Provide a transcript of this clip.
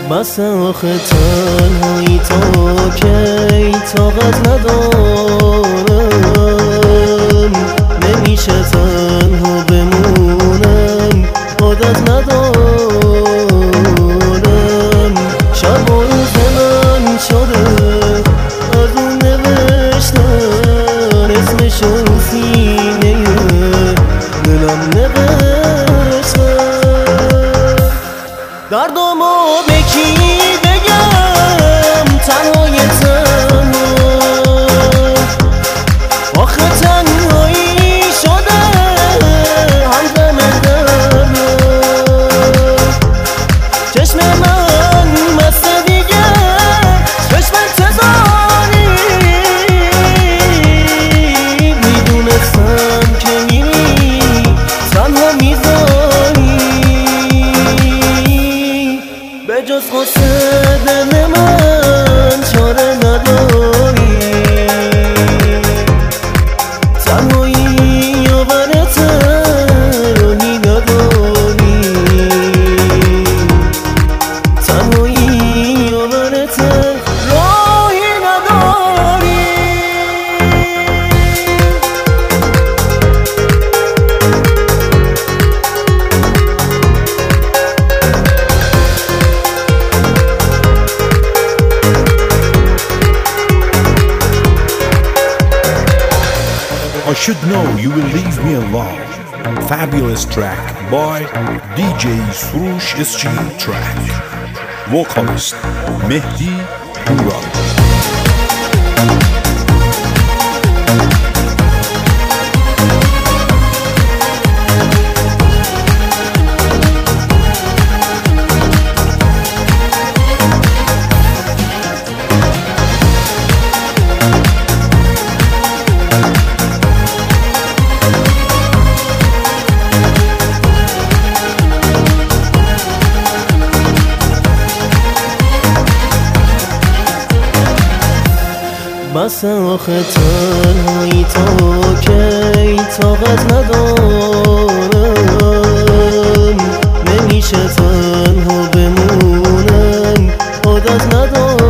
بس آخه تنهایی تا کی طاقت ندارم، نمیشه تنها بمونم عادت ندارم. شب و روز من شده از اون نوشتن اسمشو سینه دلم نوشتن. دردمو به کی بگم تنهای تنها، آخه تنهایی شده همدم دردم. چشم من مست دیگه چشم انتظاری، میدونستم که میری تنها میذاری. به جز غصه دل من چاره نداری، تنهایی آورته راهی نداری، تنهایی آورته راهی نداری. I should know you will leave me alone. Fabulous track by DJ Surush SG Track. Vocalist Mehdi Pura. بس آخه تنهایی تا کی طاقت ندارم، نمیشه تنها بمونم عادت ندارم.